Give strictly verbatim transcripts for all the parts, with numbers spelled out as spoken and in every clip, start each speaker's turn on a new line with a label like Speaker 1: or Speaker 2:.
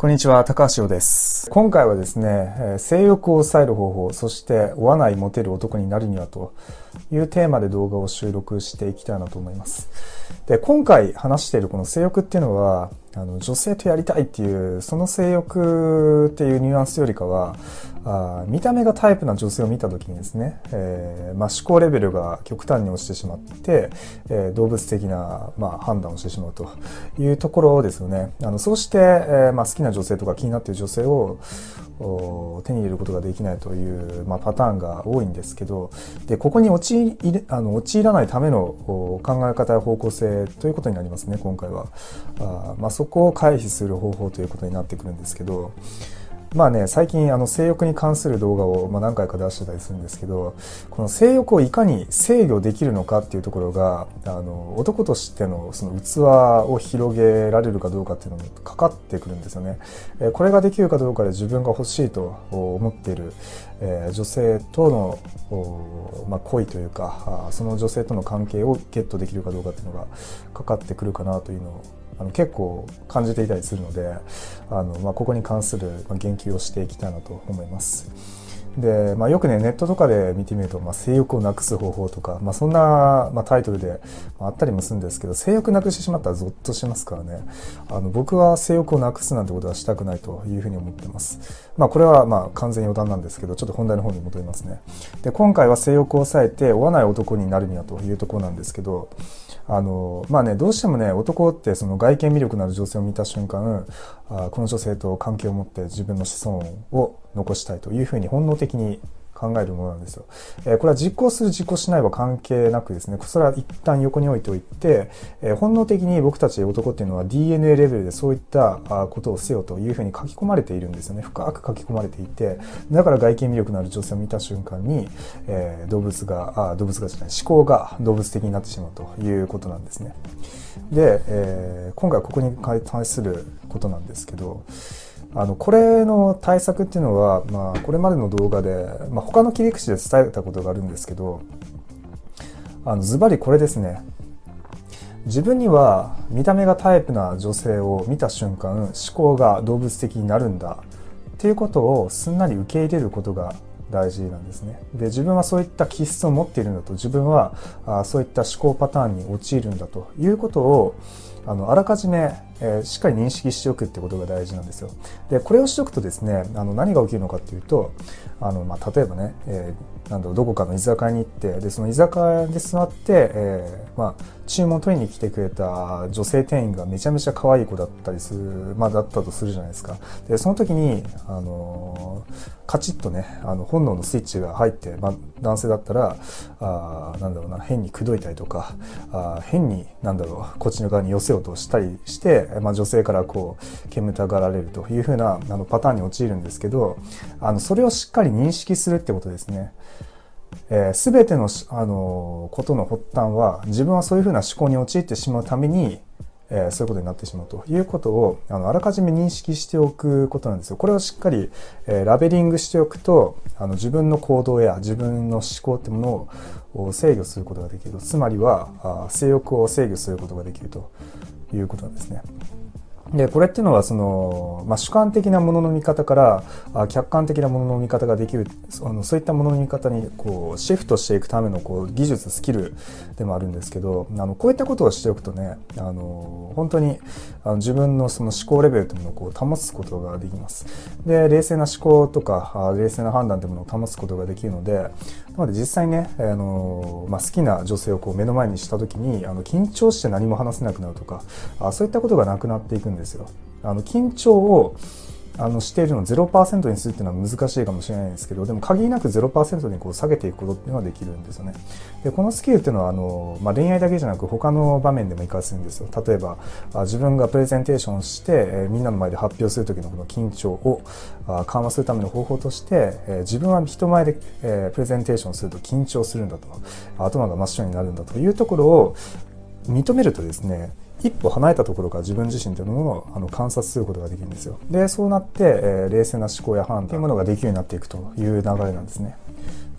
Speaker 1: こんにちは、高橋洋です。今回はですね、性欲を抑える方法、そして追わないモテる男になるにはというテーマで動画を収録していきたいなと思います。で、今回話しているこの性欲っていうのは、あの女性とやりたいっていう、その性欲っていうニュアンスよりかは、あ見た目がタイプな女性を見た時にですね、えーまあ、思考レベルが極端に落ちてしまって、えー、動物的な、まあ、判断をしてしまうというところですよね。あのそうして、えーまあ、好きな女性とか気になっている女性を手に入れることができないという、まあ、パターンが多いんですけど、でここに陥りあの陥らないための考え方や方向性ということになりますね、今回は。あ、まあ、そこを回避する方法ということになってくるんですけど、まあね、最近あの性欲に関する動画をまあ何回か出してたりするんですけど、この性欲をいかに制御できるのかっていうところが、あの男としてのその器を広げられるかどうかっていうのもかかってくるんですよね。これができるかどうかで自分が欲しいと思っている女性とのまあ恋というか、その女性との関係をゲットできるかどうかっていうのがかかってくるかなというのをあの結構感じていたりするので、あの、まあ、ここに関する言及をしていきたいなと思います。で、まあ、よくねネットとかで見てみると、まあ、性欲をなくす方法とか、まあ、そんな、まあ、タイトルであったりもするんですけど、性欲なくしてしまったらゾッとしますからね。あの僕は性欲をなくすなんてことはしたくないというふうに思っています。まあ、これはまあ完全余談なんですけど、ちょっと本題の方に戻りますね。で、今回は性欲を抑えて追わない男になるにはというところなんですけど、あのまあね、どうしてもね、男ってその外見魅力のある女性を見た瞬間、あこの女性と関係を持って自分の子孫を残したいというふうに本能的に考えるものなんですよ。えー、これは実行する実行しないは関係なくですね、それは一旦横に置いておいて、えー、本能的に僕たち男っていうのは ディーエヌエー レベルでそういったことをせよというふうに書き込まれているんですよね。深く書き込まれていて、だから外見魅力のある女性を見た瞬間に、えー、動物があ動物がじゃない思考が動物的になってしまうということなんですね。で、えー、今回はここに対することなんですけど、あのこれの対策っていうのは、まあ、これまでの動画で、まあ、他の切り口で伝えたことがあるんですけど、あのズバリこれですね。自分には見た目がタイプな女性を見た瞬間、思考が動物的になるんだっていうことをすんなり受け入れることが大事なんですね。で、自分はそういった気質を持っているんだと、自分はあそういった思考パターンに陥るんだということをあのあらかじめ、えー、しっかり認識しておくってことが大事なんですよ。で、これをしておくとですね、あの何が起きるのかっていうと、あのまあ、例えばね、えー、なんだろうどこかの居酒屋に行って、でその居酒屋で座って、えー、まあ注文を取りに来てくれた女性店員がめちゃめちゃ可愛い子だったりする、まあだったとするじゃないですか。で、その時にあのカチッとね、あの本能のスイッチが入って、まあ、男性だったらあなんだろうな変に口説いたりとか、あ変になんだろうこっちの側に寄せようとしたりして、まあ、女性からこう煙たがられるというふうなあのパターンに陥るんですけど、あのそれをしっかり認識するってことですね。えー、全ての、あのことの発端は自分はそういうふうな思考に陥ってしまうために、えー、そういうことになってしまうということをあのあらかじめ認識しておくことなんですよ。これをしっかり、えー、ラベリングしておくと、あの自分の行動や自分の思考ってものを制御することができる。つまりはあ性欲を制御することができるということなんですね。で、これっていうのはその、まあ、主観的なものの見方からあ客観的なものの見方ができる、あのそういったものの見方にこうシフトしていくためのこう技術スキルでもあるんですけど、あのこういったことをしておくとね、あの本当にあの自分のその思考レベルというものをこう保つことができます。で、冷静な思考とか冷静な判断というものを保つことができるので、なので実際ね、あの、まあ、好きな女性をこう目の前にした時にあの緊張して何も話せなくなるとか、あそういったことがなくなっていくんですですよ。あの緊張をあのしているのを ゼロパーセント にするっていうのは難しいかもしれないんですけど、でも限りなく ゼロパーセント にこう下げていくことっていうのはできるんですよね。で、このスキルっていうのはあの、まあ、恋愛だけじゃなく他の場面でも活かせるんですよ。例えば自分がプレゼンテーションして、えー、みんなの前で発表する時のこの緊張をあ緩和するための方法として、えー、自分は人前で、えー、プレゼンテーションすると緊張するんだと、頭が真っ白になるんだというところを認めるとですね、一歩離れたところから自分自身というものをあの観察することができるんですよ。で、そうなって、えー、冷静な思考や判断というものができるようになっていくという流れなんですね。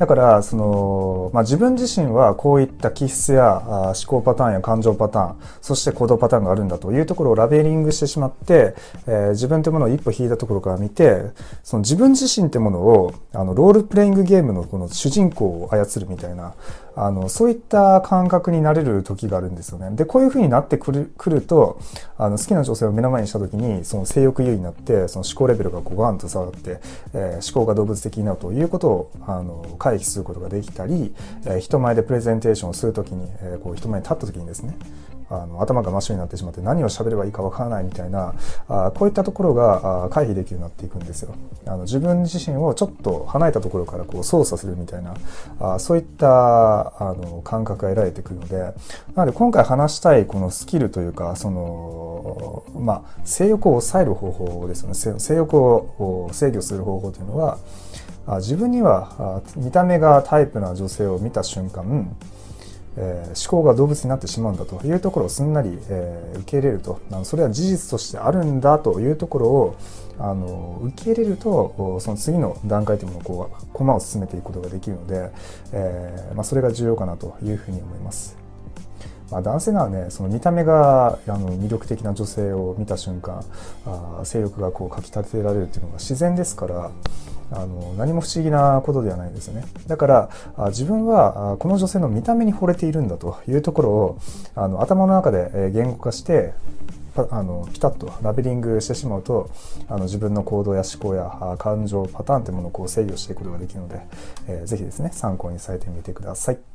Speaker 1: だから、その、まあ、自分自身はこういった気質や思考パターンや感情パターン、そして行動パターンがあるんだというところをラベリングしてしまって、えー、自分というものを一歩引いたところから見て、その自分自身というものを、あの、ロールプレイングゲームのこの主人公を操るみたいな、あの、そういった感覚になれる時があるんですよね。で、こういう風になってくる、くると、あの、好きな女性を目の前にした時に、その性欲優位になって、その思考レベルがこうガンと下がって、えー、思考が動物的になるということを、あの、回避することができたり、えー、人前でプレゼンテーションをするときに、えー、こう人前に立ったときにですね、あの頭が真っ白になってしまって何を喋ればいいかわからないみたいな、あこういったところが回避できるようになっていくんですよ。あの自分自身をちょっと離れたところからこう操作するみたいな、あそういったあの感覚が得られてくるので、なので今回話したいこのスキルというか、その、まあ、性欲を抑える方法ですよね。性欲を制御する方法というのは、自分には見た目がタイプな女性を見た瞬間、えー、思考が動物になってしまうんだというところをすんなり、えー、受け入れると、あのそれは事実としてあるんだというところをあの受け入れると、その次の段階というものをこう駒を進めていくことができるので、えーまあ、それが重要かなというふうに思います。まあ、男性ならね、その見た目があの魅力的な女性を見た瞬間、あ性欲がこうかき立てられるっていうのが自然ですから、あの何も不思議なことではないですよね。だからあ自分はあこの女性の見た目に惚れているんだというところをあの頭の中で言語化してあのピタッとラベリングしてしまうと、あの自分の行動や思考やあ感情パターンというものをこう制御していくことができるので、えー、ぜひですね参考にされてみてください。